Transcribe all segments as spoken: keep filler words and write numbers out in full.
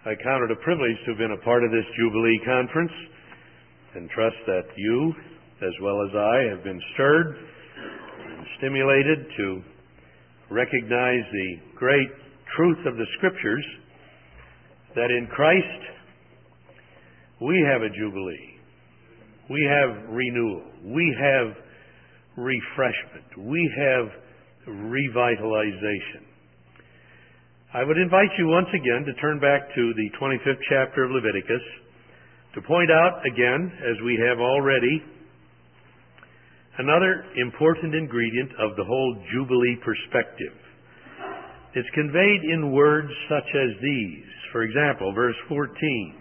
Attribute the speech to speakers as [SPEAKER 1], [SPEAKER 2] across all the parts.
[SPEAKER 1] I count it a privilege to have been a part of this Jubilee Conference and trust that you, as well as I, have been stirred and stimulated to recognize the great truth of the Scriptures that in Christ we have a Jubilee. We have renewal. We have refreshment. We have revitalization. I would invite you once again to turn back to the twenty-fifth chapter of Leviticus to point out again, as we have already, another important ingredient of the whole Jubilee perspective. It's conveyed in words such as these. For example, verse fourteen.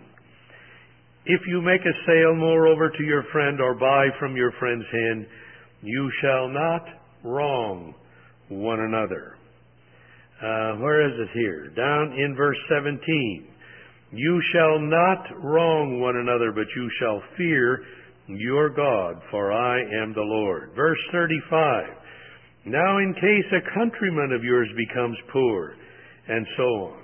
[SPEAKER 1] If you make a sale moreover to your friend or buy from your friend's hand, you shall not wrong one another. Uh, where is it here? Down in verse seventeen. You shall not wrong one another, but you shall fear your God, for I am the Lord. Verse thirty-five. Now in case a countryman of yours becomes poor, and so on.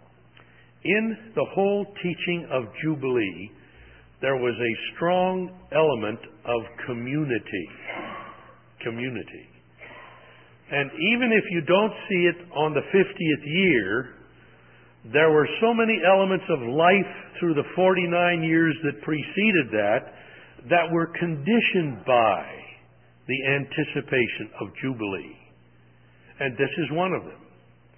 [SPEAKER 1] In the whole teaching of Jubilee, there was a strong element of community. Community. And even if you don't see it on the fiftieth year, there were so many elements of life through the forty-nine years that preceded that that were conditioned by the anticipation of Jubilee. And this is one of them.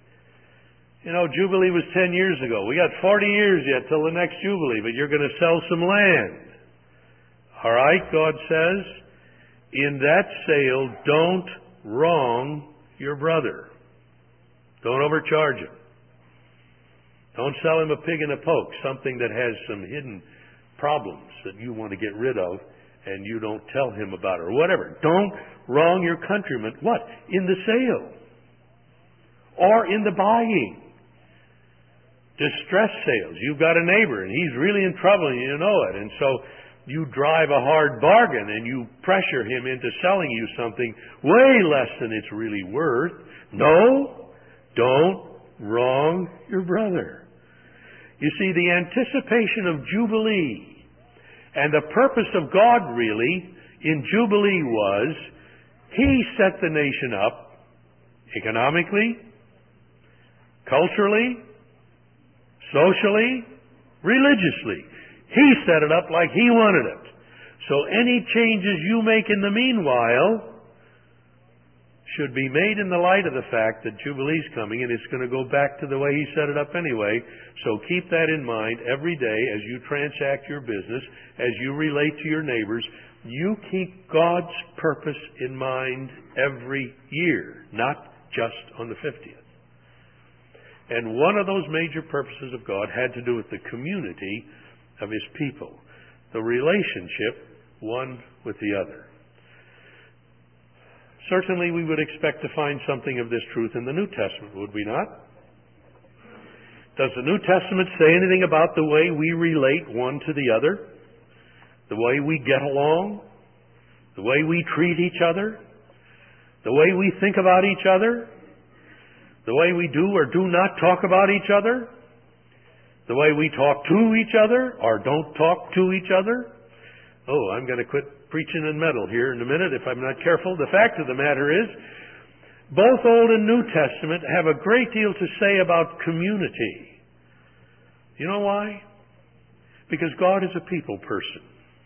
[SPEAKER 1] You know, Jubilee was ten years ago. We got forty years yet till the next Jubilee, but you're going to sell some land. All right, God says, in that sale, don't wrong your brother. Don't overcharge him. Don't sell him a pig in a poke, something that has some hidden problems that you want to get rid of and you don't tell him about it or whatever. Don't wrong your countryman. What? In the sale or in the buying. Distress sales. You've got a neighbor and he's really in trouble and you know it. And so you drive a hard bargain and you pressure him into selling you something way less than it's really worth. No, don't wrong your brother. You see, the anticipation of Jubilee and the purpose of God really in Jubilee was He set the nation up economically, culturally, socially, religiously. He set it up like He wanted it. So any changes you make in the meanwhile should be made in the light of the fact that Jubilee's coming and it's going to go back to the way He set it up anyway. So keep that in mind every day as you transact your business, as you relate to your neighbors. You keep God's purpose in mind every year, not just on the fiftieth. And one of those major purposes of God had to do with the community of His people, the relationship one with the other. Certainly we would expect to find something of this truth in the New Testament, would we not? Does the New Testament say anything about the way we relate one to the other? The way we get along? The way we treat each other? The way we think about each other? The way we do or do not talk about each other? The way we talk to each other or don't talk to each other? Oh, I'm going to quit preaching and meddle here in a minute if I'm not careful. The fact of the matter is, both Old and New Testament have a great deal to say about community. You know why? Because God is a people person.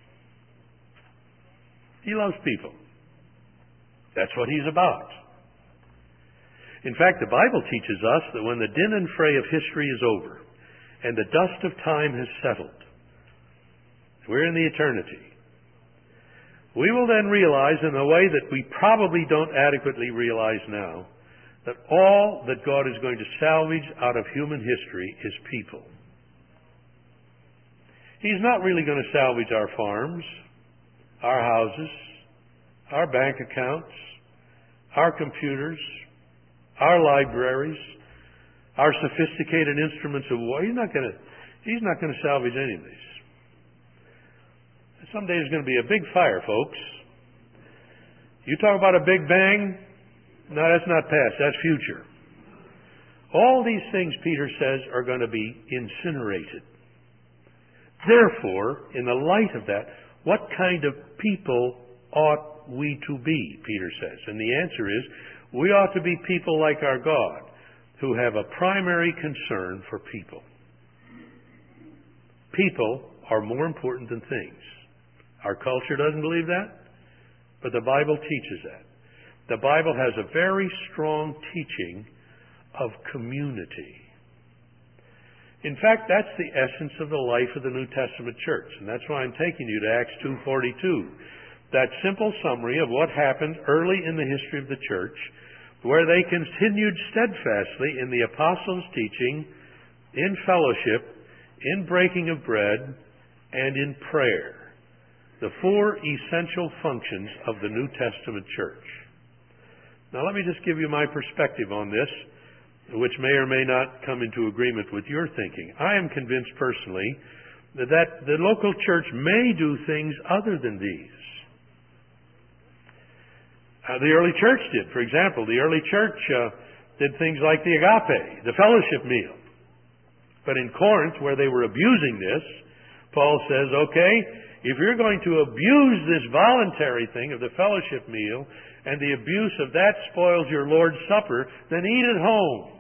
[SPEAKER 1] He loves people. That's what He's about. In fact, the Bible teaches us that when the din and fray of history is over and the dust of time has settled, we're in the eternity. We will then realize in a way that we probably don't adequately realize now that all that God is going to salvage out of human history is people. He's not really going to salvage our farms, our houses, our bank accounts, our computers, our libraries, our sophisticated instruments of war. He's not going to, he's not going to salvage any of these. Someday there's going to be a big fire, folks. You talk about a big bang? No, that's not past. That's future. All these things, Peter says, are going to be incinerated. Therefore, in the light of that, what kind of people ought we to be, Peter says? And the answer is, we ought to be people like our God, who have a primary concern for people. People are more important than things. Our culture doesn't believe that, but the Bible teaches that. The Bible has a very strong teaching of community. In fact, that's the essence of the life of the New Testament church, and that's why I'm taking you to Acts two forty-two. That simple summary of what happened early in the history of the church, where they continued steadfastly in the apostles' teaching, in fellowship, in breaking of bread, and in prayer. The four essential functions of the New Testament church. Now let me just give you my perspective on this, which may or may not come into agreement with your thinking. I am convinced personally that the local church may do things other than these. Uh, the early church did. For example, the early church uh, did things like the agape, the fellowship meal. But in Corinth, where they were abusing this, Paul says, okay, if you're going to abuse this voluntary thing of the fellowship meal, and the abuse of that spoils your Lord's Supper, then eat at home.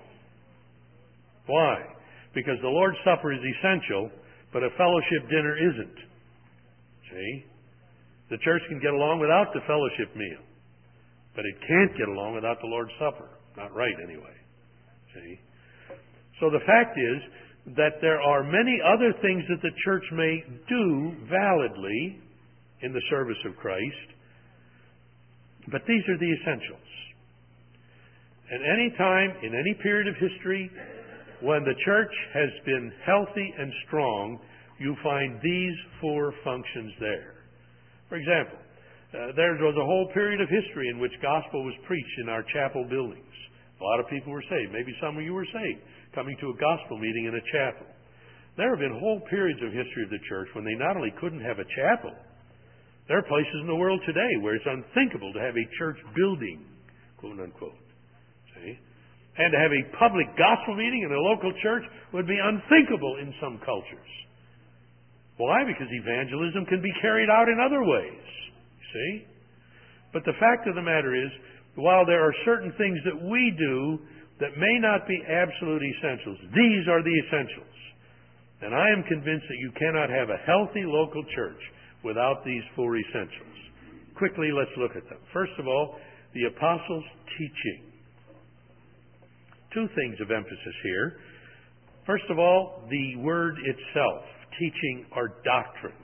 [SPEAKER 1] Why? Because the Lord's Supper is essential, but a fellowship dinner isn't. See? The church can get along without the fellowship meal, but it can't get along without the Lord's Supper. Not right, anyway. See? So the fact is that there are many other things that the church may do validly in the service of Christ, but these are the essentials. And any time, in any period of history, when the church has been healthy and strong, you find these four functions there. For example, uh, there was a whole period of history in which gospel was preached in our chapel buildings. A lot of people were saved. Maybe some of you were saved coming to a gospel meeting in a chapel. There have been whole periods of history of the church when they not only couldn't have a chapel, there are places in the world today where it's unthinkable to have a church building, quote unquote. See? And to have a public gospel meeting in a local church would be unthinkable in some cultures. Why? Because evangelism can be carried out in other ways. See? But the fact of the matter is, while there are certain things that we do that may not be absolute essentials, these are the essentials. And I am convinced that you cannot have a healthy local church without these four essentials. Quickly, let's look at them. First of all, the apostles' teaching. Two things of emphasis here. First of all, the word itself, teaching or doctrine.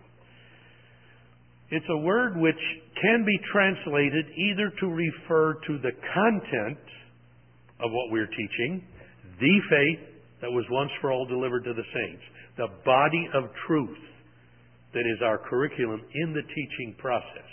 [SPEAKER 1] It's a word which can be translated either to refer to the content of what we're teaching, the faith that was once for all delivered to the saints, the body of truth that is our curriculum in the teaching process.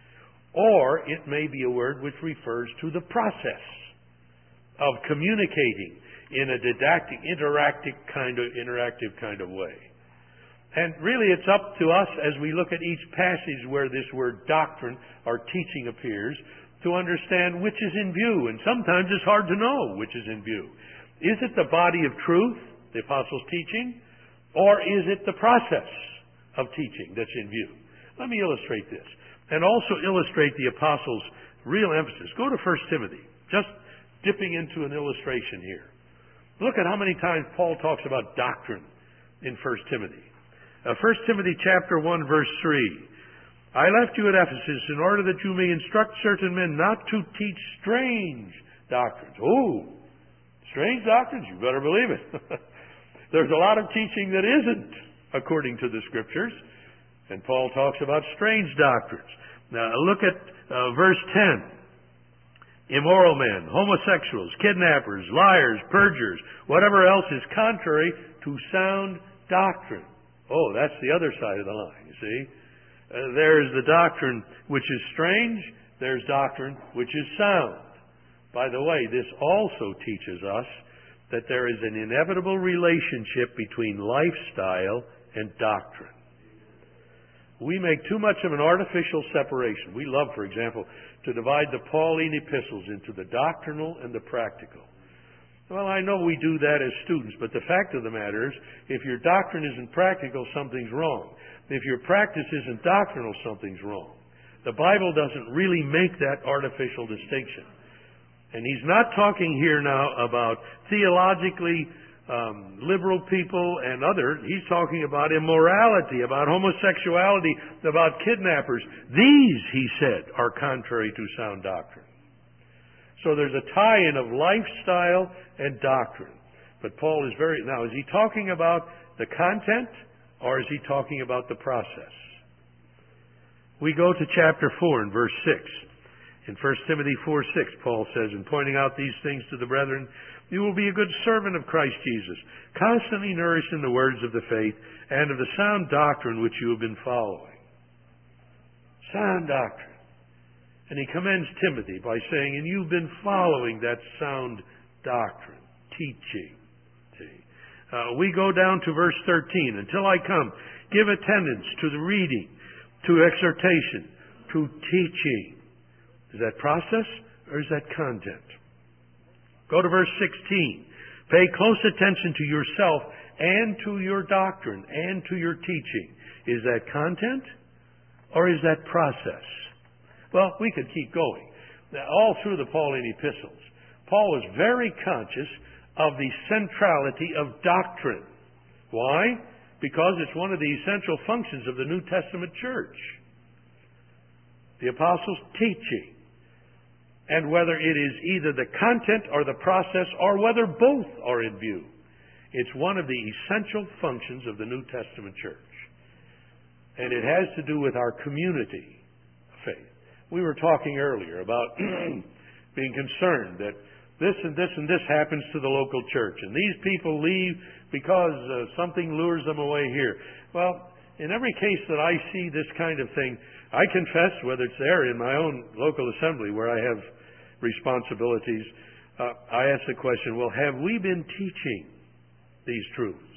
[SPEAKER 1] Or it may be a word which refers to the process of communicating in a didactic, interactive kind of, interactive kind of way. And really it's up to us as we look at each passage where this word doctrine or teaching appears to understand which is in view. And sometimes it's hard to know which is in view. Is it the body of truth, the apostles' teaching, or is it the process of teaching that's in view? Let me illustrate this and also illustrate the apostles' real emphasis. Go to First Timothy, just dipping into an illustration here. Look at how many times Paul talks about doctrine in First Timothy. Uh, First Timothy chapter one, verse three. I left you at Ephesus in order that you may instruct certain men not to teach strange doctrines. Oh, strange doctrines? You better believe it. There's a lot of teaching that isn't according to the Scriptures. And Paul talks about strange doctrines. Now look at uh, verse ten. Immoral men, homosexuals, kidnappers, liars, perjurers, whatever else is contrary to sound doctrine. Oh, that's the other side of the line, you see. Uh, there's the doctrine which is strange. There's doctrine which is sound. By the way, this also teaches us that there is an inevitable relationship between lifestyle and doctrine. We make too much of an artificial separation. We love, for example, to divide the Pauline epistles into the doctrinal and the practical. Well, I know we do that as students, but the fact of the matter is, if your doctrine isn't practical, something's wrong. If your practice isn't doctrinal, something's wrong. The Bible doesn't really make that artificial distinction. And he's not talking here now about theologically um, liberal people and other. He's talking about immorality, about homosexuality, about kidnappers. These, he said, are contrary to sound doctrine. So there's a tie-in of lifestyle and doctrine. But Paul is very... Now, is he talking about the content, or is he talking about the process? We go to chapter four and verse six. In First Timothy four six, Paul says, in pointing out these things to the brethren, you will be a good servant of Christ Jesus, constantly nourished in the words of the faith and of the sound doctrine which you have been following. Sound doctrine. And he commends Timothy by saying, and you've been following that sound doctrine, teaching. See? Uh, we go down to verse thirteen. Until I come, give attendance to the reading, to exhortation, to teaching. Is that process or is that content? Go to verse sixteen. Pay close attention to yourself and to your doctrine and to your teaching. Is that content or is that process? Well, we could keep going. Now, all through the Pauline epistles, Paul was very conscious of the centrality of doctrine. Why? Because it's one of the essential functions of the New Testament church. The apostles' teaching. And whether it is either the content or the process, or whether both are in view. It's one of the essential functions of the New Testament church. And it has to do with our community of faith. We were talking earlier about being concerned that this and this and this happens to the local church. And these people leave because uh, something lures them away here. Well, in every case that I see this kind of thing, I confess, whether it's there in my own local assembly where I have responsibilities, uh, I ask the question, well, have we been teaching these truths?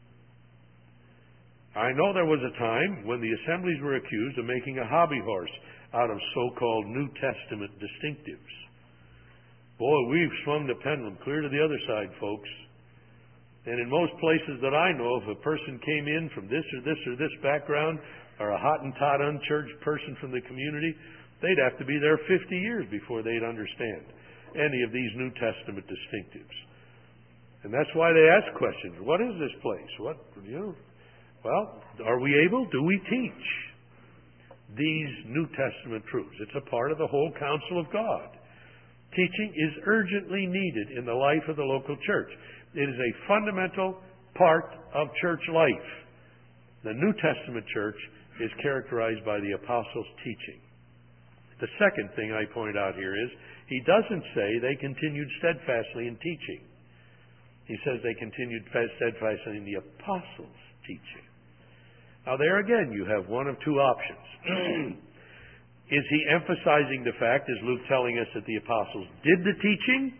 [SPEAKER 1] I know there was a time when the assemblies were accused of making a hobby horse out of so-called New Testament distinctives. Boy, we've swung the pendulum clear to the other side, folks. And in most places that I know, if a person came in from this or this or this background, or a Hottentot unchurched person from the community, they'd have to be there fifty years before they'd understand any of these New Testament distinctives. And that's why they ask questions. What is this place? What, you know? Well, are we able? Do we teach these New Testament truths? It's a part of the whole counsel of God. Teaching is urgently needed in the life of the local church. It is a fundamental part of church life. The New Testament church is characterized by the apostles' teaching. The second thing I point out here is, he doesn't say they continued steadfastly in teaching. He says they continued steadfastly in the apostles' teaching. Now there again, you have one of two options. Is he emphasizing the fact, is Luke telling us that the apostles did the teaching?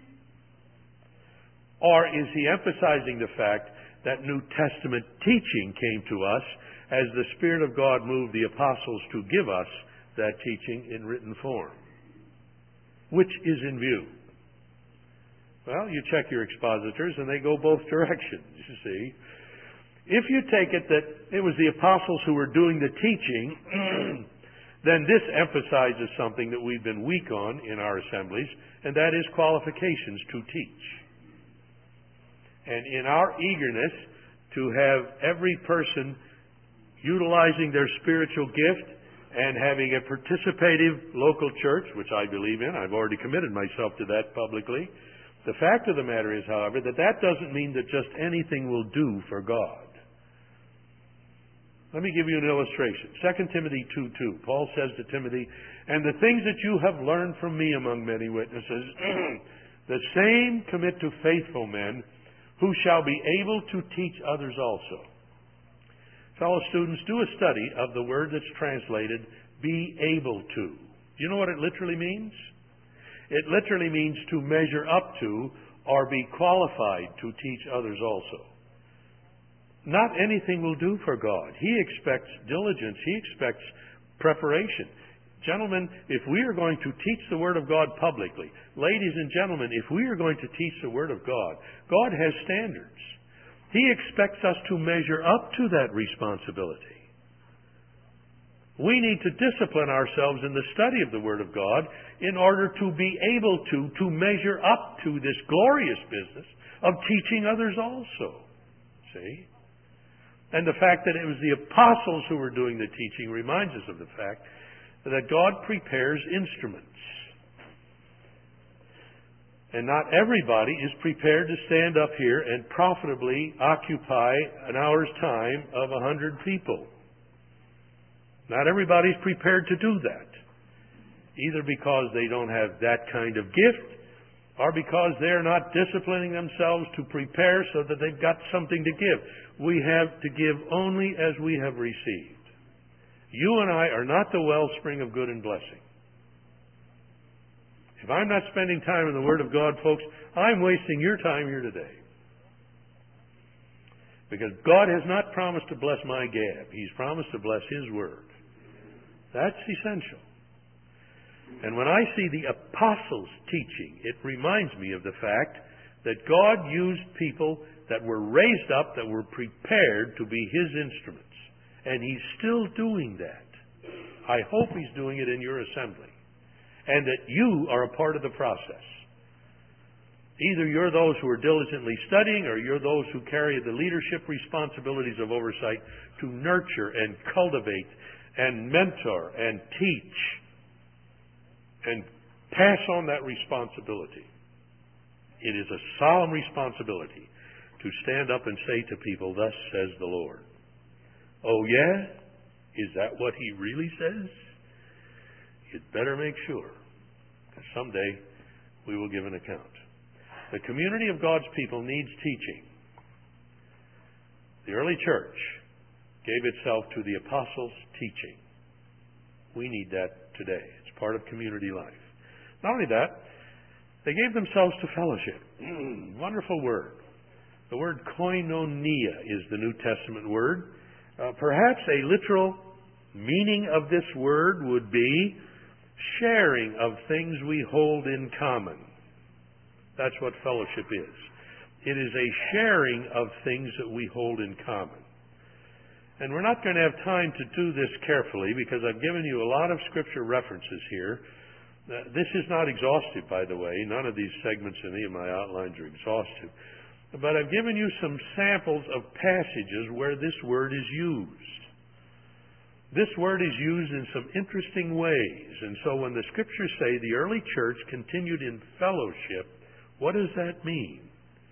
[SPEAKER 1] Or is he emphasizing the fact that New Testament teaching came to us as the Spirit of God moved the apostles to give us that teaching in written form? Which is in view? Well, you check your expositors and they go both directions, you see. If you take it that it was the apostles who were doing the teaching, then this emphasizes something that we've been weak on in our assemblies, and that is qualifications to teach. And in our eagerness to have every person utilizing their spiritual gift and having a participative local church, which I believe in, I've already committed myself to that publicly. The fact of the matter is, however, that that doesn't mean that just anything will do for God. Let me give you an illustration. Second Timothy two two. Paul says to Timothy, and the things that you have learned from me among many witnesses, the same commit to faithful men who shall be able to teach others also. Fellow students, do a study of the word that's translated, be able to. Do you know what it literally means? It literally means to measure up to or be qualified to teach others also. Not anything will do for God. He expects diligence. He expects preparation. Gentlemen, if we are going to teach the Word of God publicly, ladies and gentlemen, if we are going to teach the Word of God, God has standards. He expects us to measure up to that responsibility. We need to discipline ourselves in the study of the Word of God in order to be able to, to measure up to this glorious business of teaching others also. See? And the fact that it was the apostles who were doing the teaching reminds us of the fact that God prepares instruments. And not everybody is prepared to stand up here and profitably occupy an hour's time of a hundred people. Not everybody's prepared to do that, either because they don't have that kind of gift or because they're not disciplining themselves to prepare so that they've got something to give. We have to give only as we have received. You and I are not the wellspring of good and blessing. If I'm not spending time in the Word of God, folks, I'm wasting your time here today. Because God has not promised to bless my gab. He's promised to bless His Word. That's essential. And when I see the apostles' teaching, it reminds me of the fact that God used people that were raised up, that were prepared to be His instruments. And He's still doing that. I hope He's doing it in your assembly. And that you are a part of the process. Either you're those who are diligently studying, or you're those who carry the leadership responsibilities of oversight to nurture and cultivate and mentor and teach and pass on that responsibility. It is a solemn responsibility to stand up and say to people, "Thus says the Lord." Oh, yeah? Is that what He really says? You'd better make sure, because someday we will give an account. The community of God's people needs teaching. The early church gave itself to the apostles' teaching. We need that today. It's part of community life. Not only that, they gave themselves to fellowship. Wonderful word. The word koinonia is the New Testament word. Uh, perhaps a literal meaning of this word would be sharing of things we hold in common. That's what fellowship is. It is a sharing of things that we hold in common. And we're not going to have time to do this carefully because I've given you a lot of scripture references here. Uh, this is not exhaustive, by the way. None of these segments in any of my outlines are exhaustive. But I've given you some samples of passages where this word is used. This word is used in some interesting ways. And so when the scriptures say the early church continued in fellowship, what does that mean?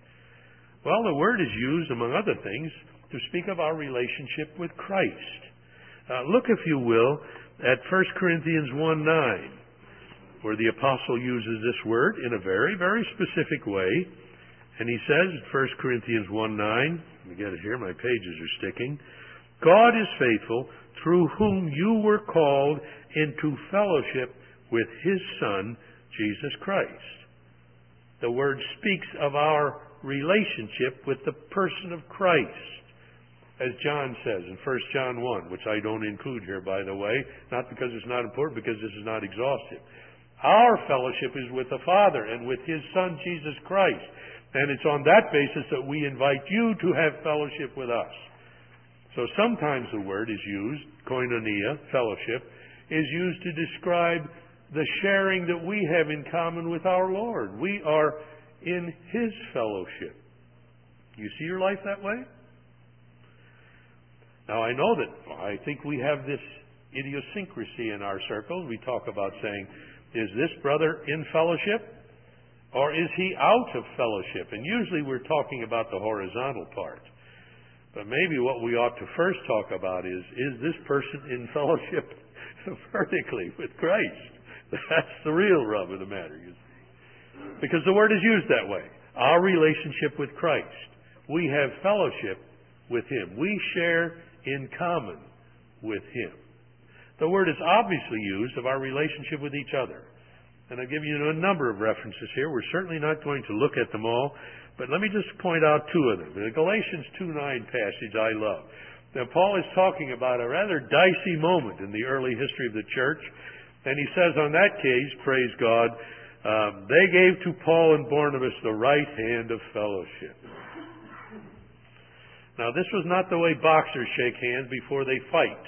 [SPEAKER 1] Well, the word is used, among other things, to speak of our relationship with Christ. Uh, look, if you will, at First Corinthians one nine, where the apostle uses this word in a very, very specific way. And he says in First Corinthians one nine, let me get it here, my pages are sticking. God is faithful, through whom you were called into fellowship with His Son, Jesus Christ. The word speaks of our relationship with the person of Christ. As John says in First John one, which I don't include here, by the way, not because it's not important, because this is not exhaustive. Our fellowship is with the Father and with His Son, Jesus Christ. And it's on that basis that we invite you to have fellowship with us. So sometimes the word is used, koinonia, fellowship, is used to describe the sharing that we have in common with our Lord. We are in His fellowship. You see your life that way? Now I know that I think we have this idiosyncrasy in our circles. We talk about saying, is this brother in fellowship? Or is he out of fellowship? And usually we're talking about the horizontal part. But maybe what we ought to first talk about is, is this person in fellowship vertically with Christ? That's the real rub of the matter, you see. Because the word is used that way. Our relationship with Christ. We have fellowship with Him. We share in common with Him. The word is obviously used of our relationship with each other. And I've given you a number of references here. We're certainly not going to look at them all, but let me just point out two of them. The Galatians two nine passage I love. Now, Paul is talking about a rather dicey moment in the early history of the church. And he says on that case, praise God, um, they gave to Paul and Barnabas the right hand of fellowship. Now, this was not the way boxers shake hands before they fight.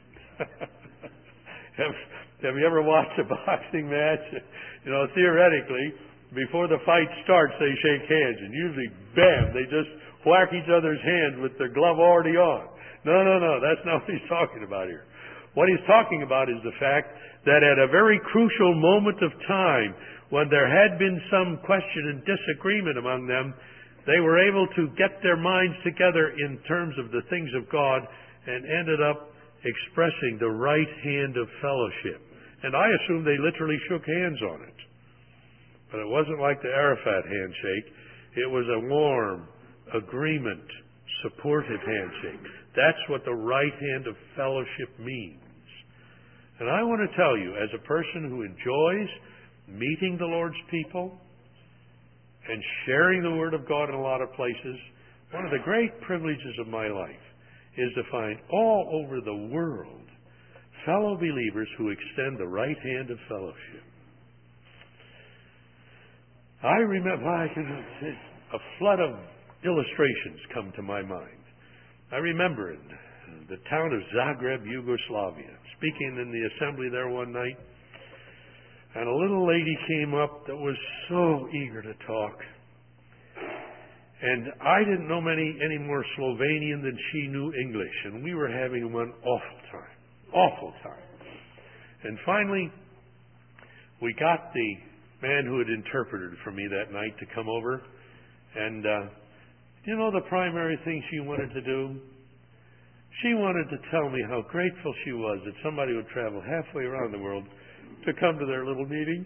[SPEAKER 1] have, have you ever watched a boxing match? You know, theoretically, before the fight starts, they shake hands, and usually, bam, they just whack each other's hands with their glove already on. No, no, no, that's not what he's talking about here. What he's talking about is the fact that at a very crucial moment of time, when there had been some question and disagreement among them, they were able to get their minds together in terms of the things of God and ended up expressing the right hand of fellowship. And I assume they literally shook hands on it. But it wasn't like the Arafat handshake. It was a warm, agreement, supportive handshake. That's what the right hand of fellowship means. And I want to tell you, as a person who enjoys meeting the Lord's people and sharing the Word of God in a lot of places, one of the great privileges of my life is to find all over the world fellow believers who extend the right hand of fellowship. I remember, I can, a flood of illustrations come to my mind. I remember in the town of Zagreb, Yugoslavia, speaking in the assembly there one night, and a little lady came up that was so eager to talk. And I didn't know many any more Slovenian than she knew English, and we were having one awful time, awful time. And finally, we got the man who had interpreted for me that night to come over, and uh, you know the primary thing she wanted to do? She wanted to tell me how grateful she was that somebody would travel halfway around the world to come to their little meeting.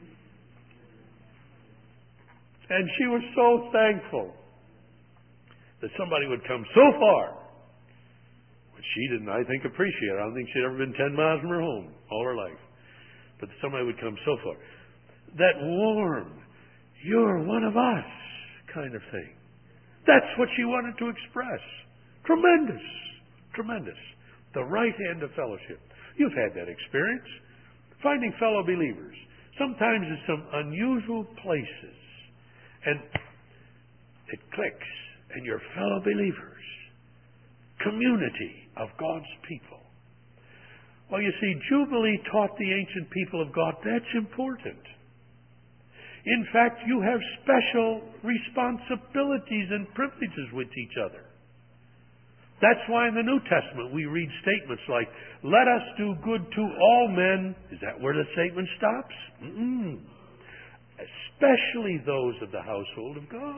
[SPEAKER 1] And she was so thankful that somebody would come so far, which she didn't, I think, appreciate. I don't think she'd ever been ten miles from her home all her life. But that somebody would come so far. That warm, you're one of us kind of thing. That's what she wanted to express. Tremendous. Tremendous. The right hand of fellowship. You've had that experience. Finding fellow believers. Sometimes in some unusual places. And it clicks. And you're fellow believers. Community of God's people. Well, you see, Jubilee taught the ancient people of God that's important. In fact, you have special responsibilities and privileges with each other. That's why in the New Testament we read statements like, let us do good to all men. Is that where the statement stops? Mm-mm. Especially those of the household of God.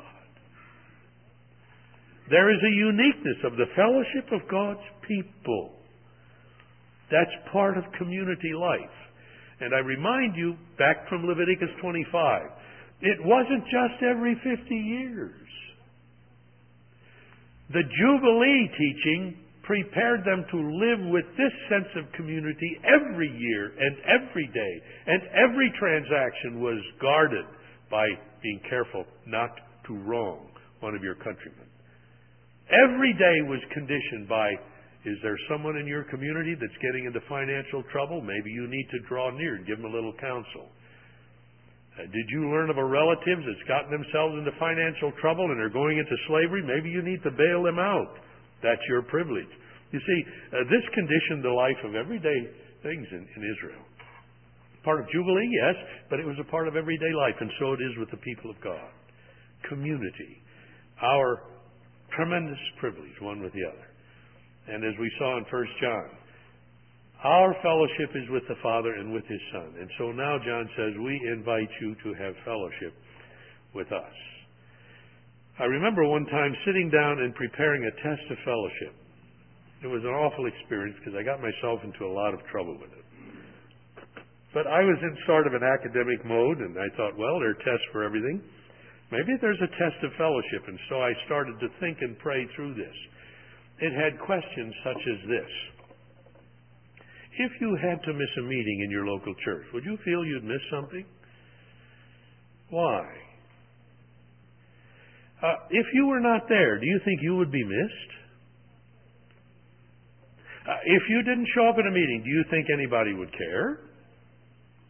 [SPEAKER 1] There is a uniqueness of the fellowship of God's people. That's part of community life. And I remind you, back from Leviticus twenty-five, it wasn't just every fifty years. The Jubilee teaching prepared them to live with this sense of community every year and every day. And every transaction was guarded by being careful not to wrong one of your countrymen. Every day was conditioned by, is there someone in your community that's getting into financial trouble? Maybe you need to draw near and give them a little counsel. Uh, did you learn of a relative that's gotten themselves into financial trouble and are going into slavery? Maybe you need to bail them out. That's your privilege. You see, uh, this conditioned the life of everyday things in, in Israel. Part of Jubilee, yes, but it was a part of everyday life, and so it is with the people of God. Community. Our tremendous privilege, one with the other. And as we saw in First John, our fellowship is with the Father and with His Son. And so now John says, we invite you to have fellowship with us. I remember one time sitting down and preparing a test of fellowship. It was an awful experience because I got myself into a lot of trouble with it. But I was in sort of an academic mode, and I thought, well, there are tests for everything. Maybe there's a test of fellowship. And so I started to think and pray through this. It had questions such as this. If you had to miss a meeting in your local church, would you feel you'd miss something? Why? Uh, if you were not there, do you think you would be missed? Uh, if you didn't show up at a meeting, do you think anybody would care?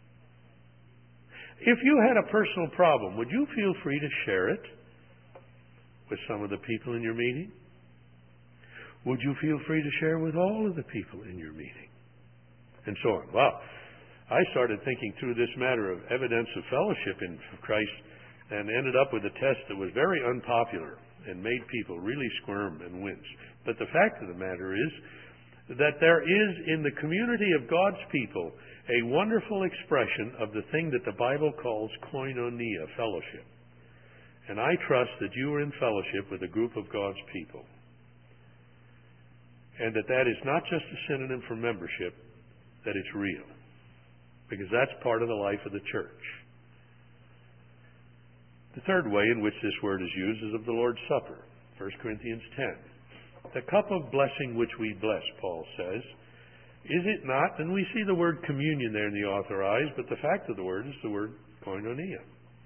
[SPEAKER 1] If you had a personal problem, would you feel free to share it with some of the people in your meeting? Would you feel free to share with all of the people in your meeting? And so on. Well, I started thinking through this matter of evidence of fellowship in Christ and ended up with a test that was very unpopular and made people really squirm and wince. But the fact of the matter is that there is in the community of God's people a wonderful expression of the thing that the Bible calls koinonia, fellowship. And I trust that you are in fellowship with a group of God's people. And that that is not just a synonym for membership, that it's real. Because that's part of the life of the church. The third way in which this word is used is of the Lord's Supper. First Corinthians ten. The cup of blessing which we bless, Paul says, is it not? And we see the word communion there in the authorized, but the fact of the word is the word koinonia.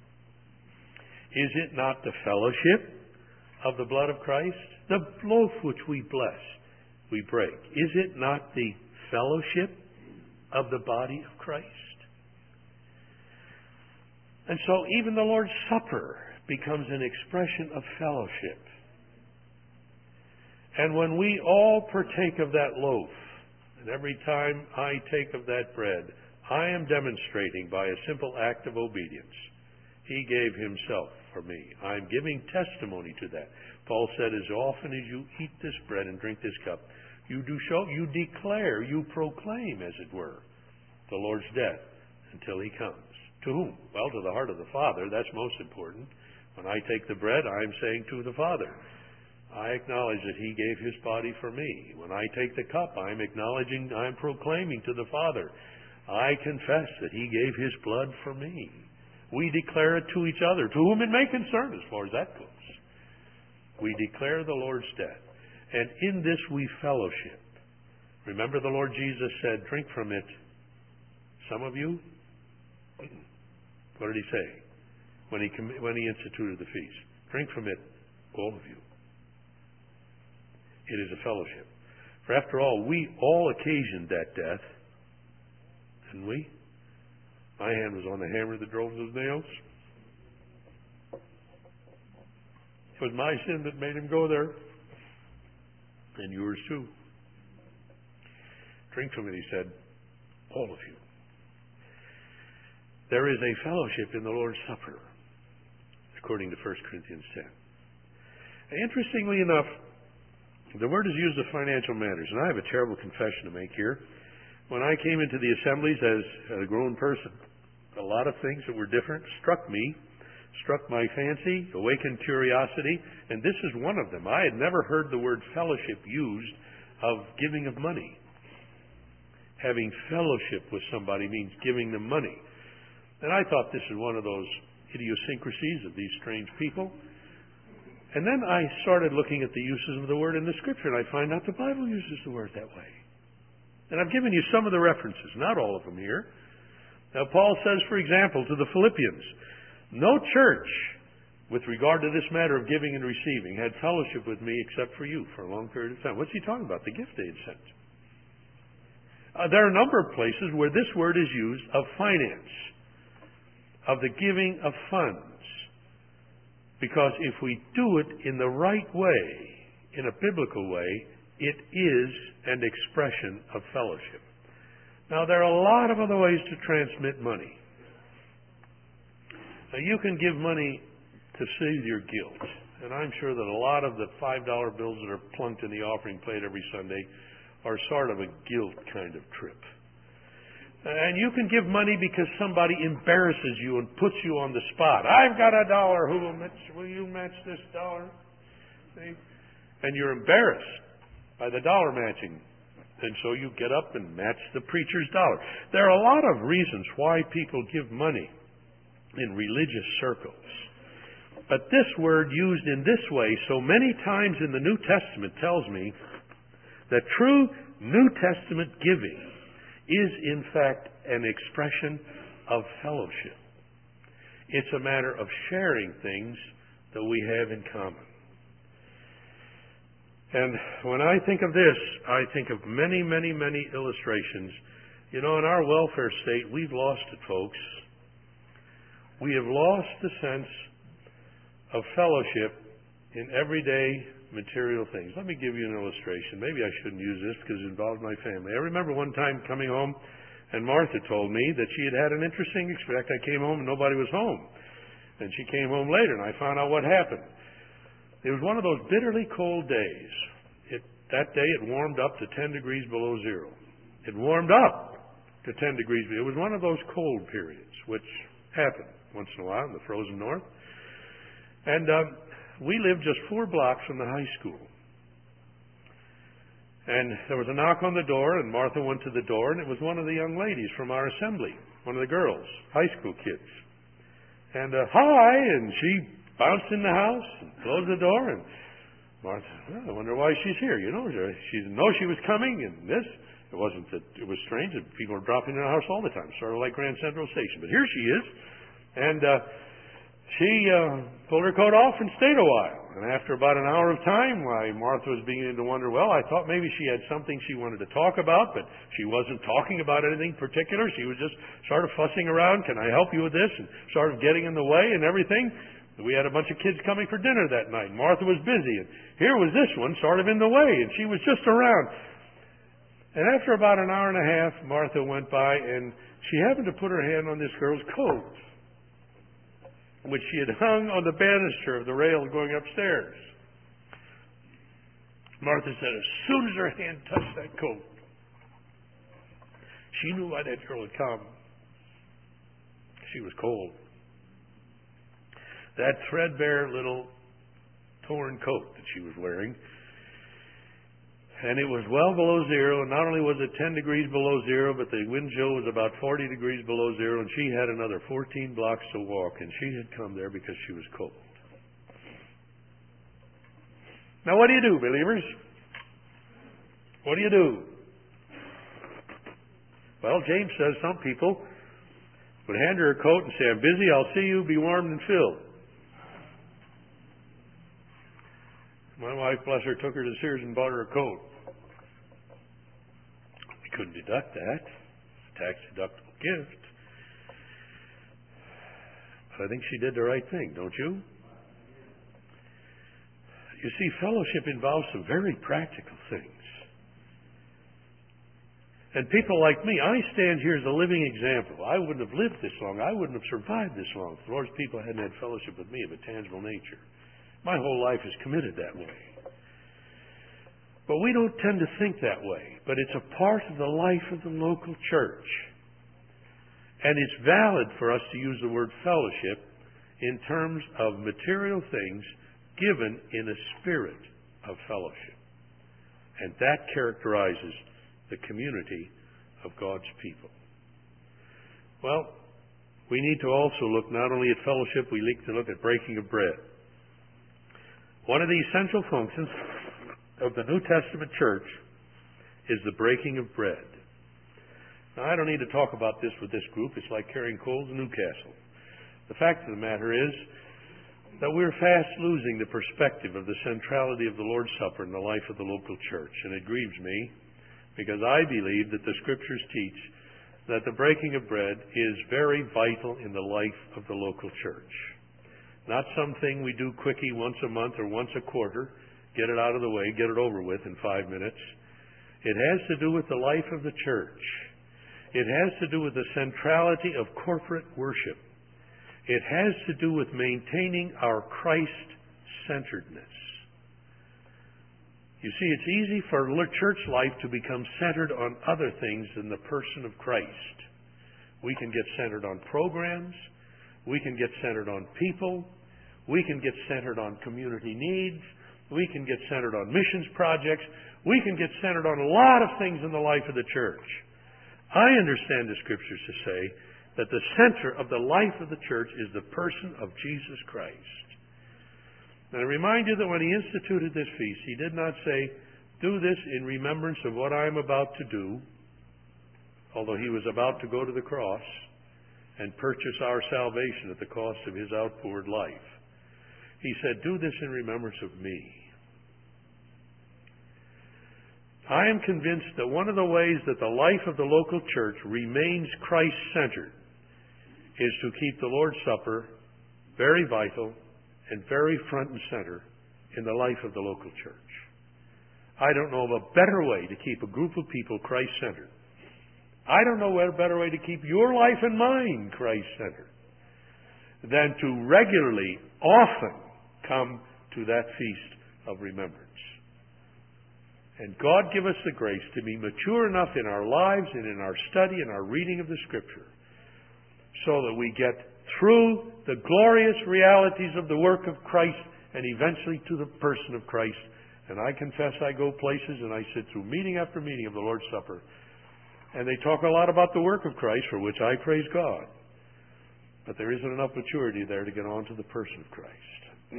[SPEAKER 1] Is it not the fellowship of the blood of Christ? The loaf which we bless, we break. Is it not the fellowship of the body of Christ? And so even the Lord's Supper becomes an expression of fellowship. And when we all partake of that loaf, and every time I take of that bread, I am demonstrating by a simple act of obedience. He gave himself for me. I'm giving testimony to that. Paul said, as often as you eat this bread and drink this cup, you do show, you declare, you proclaim, as it were, the Lord's death until he comes. To whom? Well, to the heart of the Father. That's most important. When I take the bread, I'm saying to the Father, I acknowledge that he gave his body for me. When I take the cup, I'm acknowledging, I'm proclaiming to the Father, I confess that he gave his blood for me. We declare it to each other, to whom it may concern as far as that goes. We declare the Lord's death. And in this we fellowship. Remember the Lord Jesus said, drink from it. Some of you? What did he say when he, when he instituted the feast? Drink from it, all of you. It is a fellowship. For after all, we all occasioned that death, didn't we? My hand was on the hammer that drove those nails. It was my sin that made him go there. And yours too. Drink from it, he said, all of you. There is a fellowship in the Lord's Supper, according to First Corinthians ten. Interestingly enough, the word is used of financial matters, and I have a terrible confession to make here. When I came into the assemblies as a grown person, a lot of things that were different struck me, struck my fancy, awakened curiosity, and this is one of them. I had never heard the word fellowship used of giving of money. Having fellowship with somebody means giving them money. And I thought this is one of those idiosyncrasies of these strange people. And then I started looking at the uses of the word in the Scripture, and I find out the Bible uses the word that way. And I've given you some of the references, not all of them here. Now, Paul says, for example, to the Philippians, no church, with regard to this matter of giving and receiving, had fellowship with me except for you for a long period of time. What's he talking about? The gift they had sent. Uh, there are a number of places where this word is used of finance, of the giving of funds. Because if we do it in the right way, in a biblical way, it is an expression of fellowship. Now, there are a lot of other ways to transmit money. Now, you can give money to soothe your guilt. And I'm sure that a lot of the five dollar bills that are plunked in the offering plate every Sunday are sort of a guilt kind of trip. And you can give money because somebody embarrasses you and puts you on the spot. I've got a dollar. Who will match? Will you match this dollar? See? And you're embarrassed by the dollar matching. And so you get up and match the preacher's dollar. There are a lot of reasons why people give money in religious circles. But this word used in this way so many times in the New Testament tells me that true New Testament giving is in fact an expression of fellowship. It's a matter of sharing things that we have in common. And when I think of this, I think of many, many, many illustrations. You know, in our welfare state, we've lost it, folks. we have lost the sense of fellowship in everyday material things. Let me give you an illustration. Maybe I shouldn't use this because it involved my family. I remember one time coming home and Martha told me that she had had an interesting experience. I came home and nobody was home. And she came home later and I found out what happened. It was one of those bitterly cold days. It, that day it warmed up to ten degrees below zero. It warmed up to ten degrees. It was one of those cold periods, which happen once in a while in the frozen north. And um, we lived just four blocks from the high school. And there was a knock on the door, and Martha went to the door, and it was one of the young ladies from our assembly, one of the girls, high school kids. And, uh, hi, and she bounced in the house and closed the door, and Martha, well, I wonder why she's here. You know, she didn't know she was coming, and this. It wasn't that it was strange that people were dropping in our house all the time, sort of like Grand Central Station. But here she is, and uh, she uh, pulled her coat off and stayed a while. And after about an hour of time, why Martha was beginning to wonder, well, I thought maybe she had something she wanted to talk about, but she wasn't talking about anything particular. She was just sort of fussing around, can I help you with this? And sort of getting in the way and everything. We had a bunch of kids coming for dinner that night. Martha was busy, and here was this one sort of in the way, and she was just around. And after about an hour and a half, Martha went by, and she happened to put her hand on this girl's coat, which she had hung on the banister of the rail going upstairs. Martha said as soon as her hand touched that coat, she knew why that girl had come. She was cold. That threadbare little torn coat that she was wearing, and it was well below zero. And not only was it ten degrees below zero, but the wind chill was about forty degrees below zero, and she had another fourteen blocks to walk, and she had come there because she was cold. Now what do you do, believers? What do you do? Well, James says some people would hand her a coat and say, I'm busy, I'll see you, be warmed and filled. My wife, bless her, took her to Sears and bought her a coat. We couldn't deduct that. It's a tax-deductible gift. But I think she did the right thing, don't you? You see, fellowship involves some very practical things. And people like me, I stand here as a living example. I wouldn't have lived this long. I wouldn't have survived this long if the Lord's people hadn't had fellowship with me of a tangible nature. My whole life is committed that way. But we don't tend to think that way. But it's a part of the life of the local church. And it's valid for us to use the word fellowship in terms of material things given in a spirit of fellowship. And that characterizes the community of God's people. Well, we need to also look not only at fellowship, we need to look at breaking of bread. One of the essential functions of the New Testament church is the breaking of bread. Now, I don't need to talk about this with this group. It's like carrying coals to Newcastle. The fact of the matter is that we're fast losing the perspective of the centrality of the Lord's Supper in the life of the local church. And it grieves me because I believe that the Scriptures teach that the breaking of bread is very vital in the life of the local church. Not something we do quickie once a month or once a quarter, get it out of the way, get it over with in five minutes. It has to do with the life of the church. It has to do with the centrality of corporate worship. It has to do with maintaining our Christ-centeredness. You see, it's easy for church life to become centered on other things than the person of Christ. We can get centered on programs. We can get centered on people. We can get centered on community needs. We can get centered on missions projects. We can get centered on a lot of things in the life of the church. I understand the Scriptures to say that the center of the life of the church is the person of Jesus Christ. And I remind you that when He instituted this feast, He did not say, do this in remembrance of what I am about to do, although He was about to go to the cross and purchase our salvation at the cost of His outpoured life. He said, do this in remembrance of me. I am convinced that one of the ways that the life of the local church remains Christ-centered is to keep the Lord's Supper very vital and very front and center in the life of the local church. I don't know of a better way to keep a group of people Christ-centered. I don't know a better way to keep your life and mine Christ-centered than to regularly, often come to that feast of remembrance. And God give us the grace to be mature enough in our lives and in our study and our reading of the Scripture so that we get through the glorious realities of the work of Christ and eventually to the person of Christ. And I confess I go places and I sit through meeting after meeting of the Lord's Supper, and they talk a lot about the work of Christ, for which I praise God. But there isn't enough maturity there to get on to the person of Christ.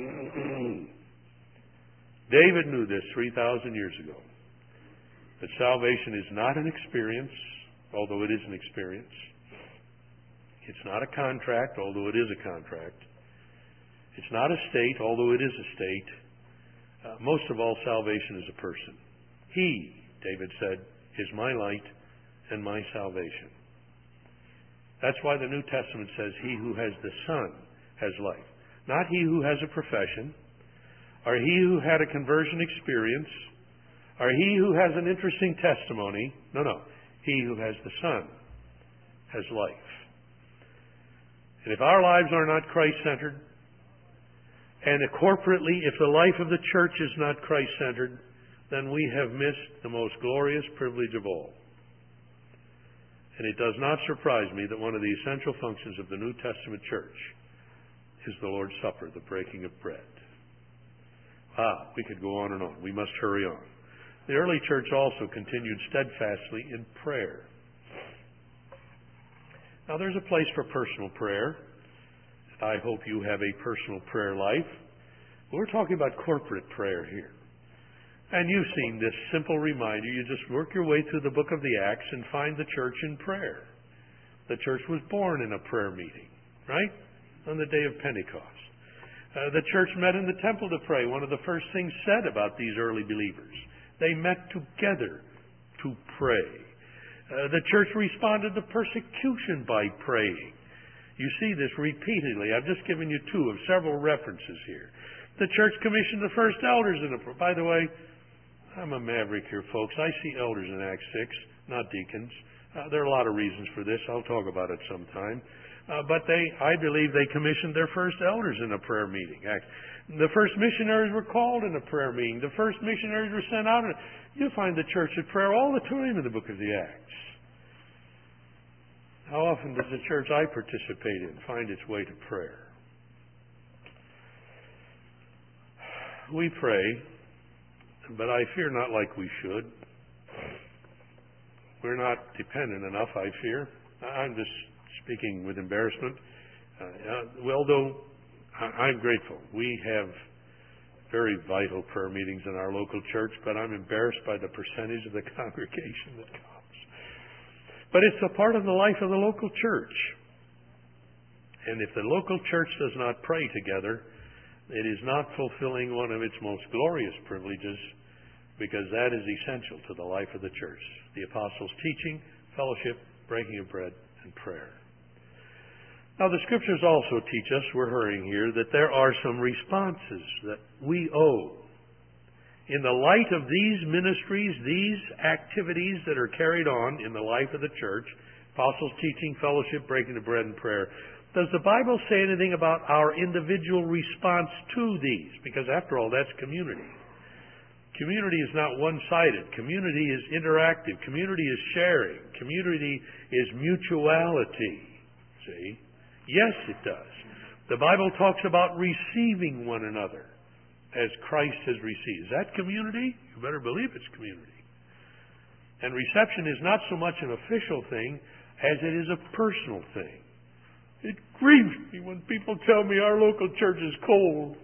[SPEAKER 1] David knew this three thousand years ago, that salvation is not an experience, although it is an experience. It's not a contract, although it is a contract. It's not a state, although it is a state. Uh, most of all, salvation is a person. He, David said, is my light and my salvation. That's why the New Testament says, he who has the Son has life. Not he who has a profession, or he who had a conversion experience, or he who has an interesting testimony. No, no. He who has the Son has life. And if our lives are not Christ-centered, and corporately, if the life of the church is not Christ-centered, then we have missed the most glorious privilege of all. And it does not surprise me that one of the essential functions of the New Testament church is the Lord's Supper, the breaking of bread. Ah, we could go on and on. We must hurry on. The early church also continued steadfastly in prayer. Now, there's a place for personal prayer. I hope you have a personal prayer life. We're talking about corporate prayer here. And you've seen this simple reminder. You just work your way through the book of the Acts and find the church in prayer. The church was born in a prayer meeting, right? On the day of Pentecost. Uh, the church met in the temple to pray. One of the first things said about these early believers. They met together to pray. Uh, the church responded to persecution by praying. You see this repeatedly. I've just given you two of several references here. The church commissioned the first elders in a... By the way, I'm a maverick here, folks. I see elders in Acts six, not deacons. Uh, there are a lot of reasons for this. I'll talk about it sometime. Uh, but they, I believe they commissioned their first elders in a prayer meeting. The first missionaries were called in a prayer meeting. The first missionaries were sent out. You find the church at prayer all the time in the book of the Acts. How often does the church I participate in find its way to prayer? We pray, but I fear not like we should. We're not dependent enough, I fear. I'm just speaking with embarrassment. Uh, uh, well, though, I'm grateful. We have very vital prayer meetings in our local church, but I'm embarrassed by the percentage of the congregation that comes. But it's a part of the life of the local church. And if the local church does not pray together, it is not fulfilling one of its most glorious privileges, because that is essential to the life of the church. The apostles' teaching, fellowship, breaking of bread, and prayer. Now, the Scriptures also teach us, we're hurrying here, that there are some responses that we owe. In the light of these ministries, these activities that are carried on in the life of the church, apostles' teaching, fellowship, breaking of bread, and prayer, does the Bible say anything about our individual response to these? Because after all, that's community. Community is not one-sided. Community is interactive. Community is sharing. Community is mutuality. See? Yes, it does. The Bible talks about receiving one another as Christ has received. Is that community? You better believe it's community. And reception is not so much an official thing as it is a personal thing. It grieves me when people tell me our local church is cold.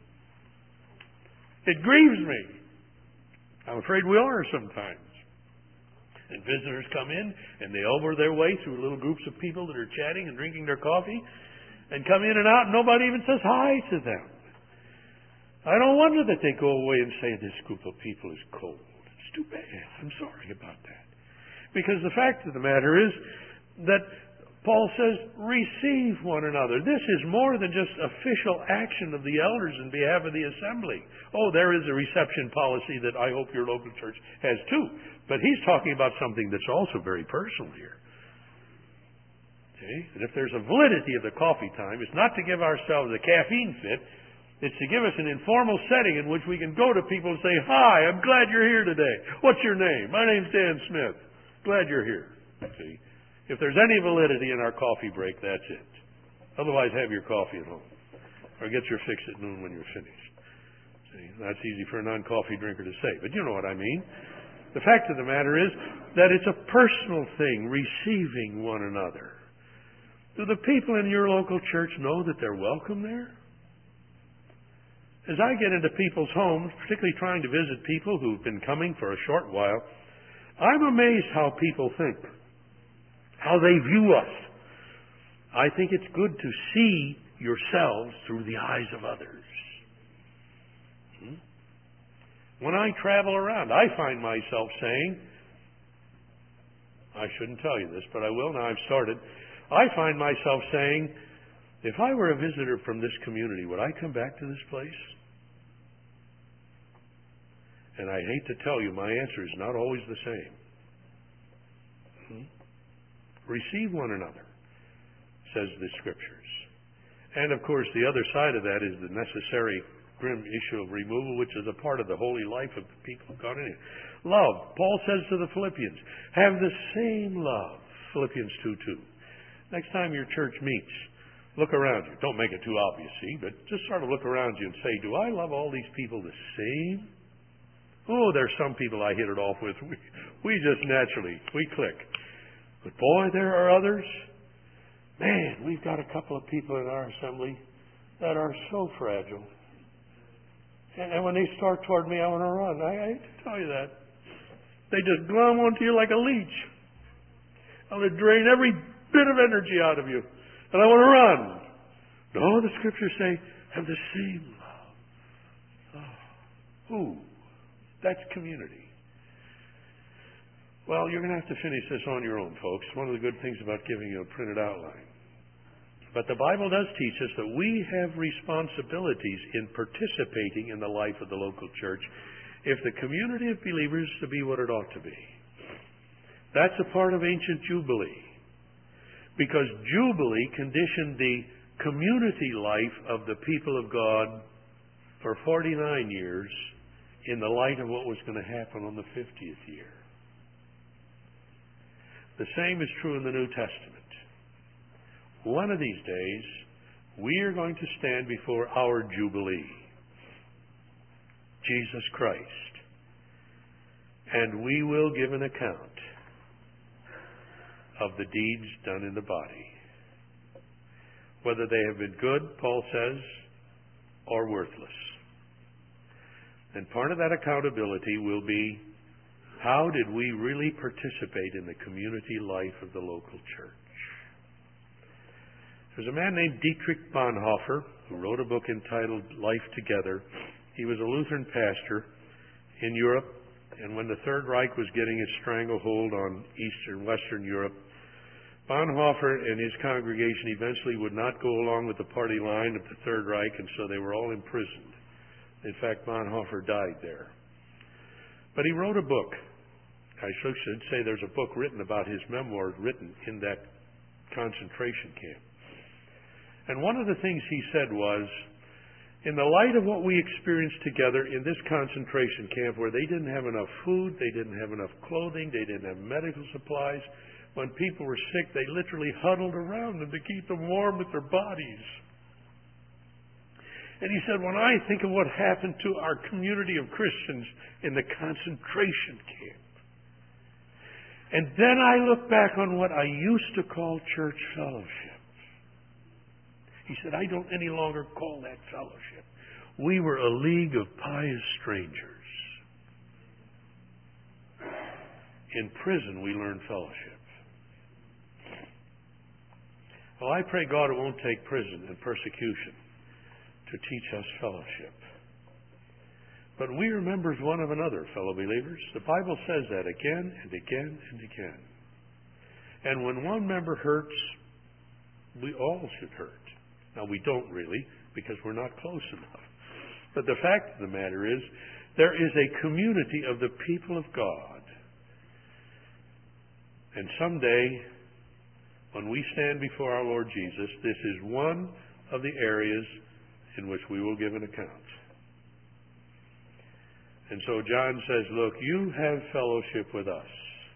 [SPEAKER 1] It grieves me. I'm afraid we are sometimes. And visitors come in and they elbow their way through little groups of people that are chatting and drinking their coffee and come in and out and nobody even says hi to them. I don't wonder that they go away and say this group of people is cold. It's too bad. I'm sorry about that. Because the fact of the matter is that Paul says, receive one another. This is more than just official action of the elders in behalf of the assembly. Oh, there is a reception policy that I hope your local church has too. But he's talking about something that's also very personal here. Okay? And if there's a validity of the coffee time, it's not to give ourselves a caffeine fit. It's to give us an informal setting in which we can go to people and say, hi, I'm glad you're here today. What's your name? My name's Dan Smith. Glad you're here. See? If there's any validity in our coffee break, that's it. Otherwise, have your coffee at home. Or get your fix at noon when you're finished. See? That's easy for a non-coffee drinker to say, but you know what I mean. The fact of the matter is that it's a personal thing, receiving one another. Do the people in your local church know that they're welcome there? As I get into people's homes, particularly trying to visit people who've been coming for a short while, I'm amazed how people think, how they view us. I think it's good to see yourselves through the eyes of others. Hmm? When I travel around, I find myself saying, I shouldn't tell you this, but I will now I've started. I find myself saying, if I were a visitor from this community, would I come back to this place? And I hate to tell you, my answer is not always the same. Hmm? Receive one another, says the Scriptures. And of course, the other side of that is the necessary grim issue of removal, which is a part of the holy life of the people of God in it. Love. Paul says to the Philippians, have the same love. Philippians two two. Next time your church meets, look around you. Don't make it too obvious, see, but just sort of look around you and say, do I love all these people the same? Oh, there's some people I hit it off with. We, we just naturally, we click. But boy, there are others. Man, we've got a couple of people in our assembly that are so fragile. And, and when they start toward me, I want to run. I, I hate to tell you that. They just glom onto you like a leech. I want to drain every bit of energy out of you. And I want to run. No, the Scriptures say, have the same love. Oh. Who? That's community. Well, you're going to have to finish this on your own, folks. One of the good things about giving you a printed outline. But the Bible does teach us that we have responsibilities in participating in the life of the local church if the community of believers is to be what it ought to be. That's a part of ancient Jubilee. Because Jubilee conditioned the community life of the people of God for forty-nine years in the light of what was going to happen on the fiftieth year. The same is true in the New Testament. One of these days, we are going to stand before our Jubilee, Jesus Christ, and we will give an account of the deeds done in the body. Whether they have been good, Paul says, or worthless. And part of that accountability will be, how did we really participate in the community life of the local church? There's a man named Dietrich Bonhoeffer who wrote a book entitled Life Together. He was a Lutheran pastor in Europe, and when the Third Reich was getting its stranglehold on Eastern, Western Europe, Bonhoeffer and his congregation eventually would not go along with the party line of the Third Reich, and so they were all imprisoned. In fact, Bonhoeffer died there. But he wrote a book. I should say there's a book written about his memoirs written in that concentration camp. And one of the things he said was, in the light of what we experienced together in this concentration camp where they didn't have enough food, they didn't have enough clothing, they didn't have medical supplies, when people were sick, they literally huddled around them to keep them warm with their bodies. And he said, when I think of what happened to our community of Christians in the concentration camp, and then I look back on what I used to call church fellowship. He said, I don't any longer call that fellowship. We were a league of pious strangers. In prison, we learned fellowship. Well, I pray God it won't take prison and persecution to teach us fellowship. But we are members one of another, fellow believers. The Bible says that again and again and again. And when one member hurts, we all should hurt. Now, we don't really, because we're not close enough. But the fact of the matter is, there is a community of the people of God. And someday, when we stand before our Lord Jesus, this is one of the areas in which we will give an account. And so John says, look, you have fellowship with us,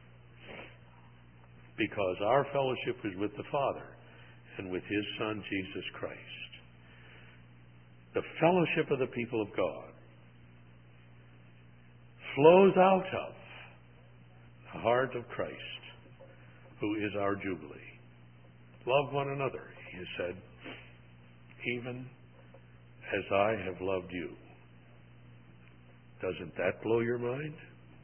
[SPEAKER 1] because our fellowship is with the Father and with His Son, Jesus Christ. The fellowship of the people of God flows out of the heart of Christ, who is our Jubilee. Love one another, He has said, even as I have loved you. Doesn't that blow your mind?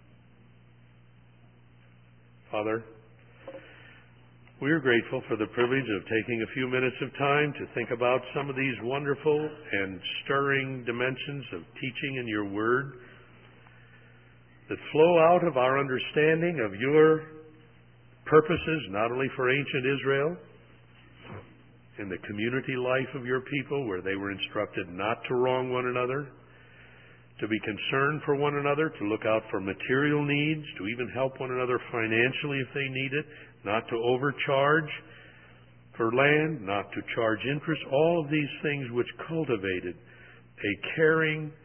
[SPEAKER 1] Father, we are grateful for the privilege of taking a few minutes of time to think about some of these wonderful and stirring dimensions of teaching in your Word that flow out of our understanding of your purposes, not only for ancient Israel, in the community life of your people, where they were instructed not to wrong one another, to be concerned for one another, to look out for material needs, to even help one another financially if they need it, not to overcharge for land, not to charge interest, all of these things which cultivated a caring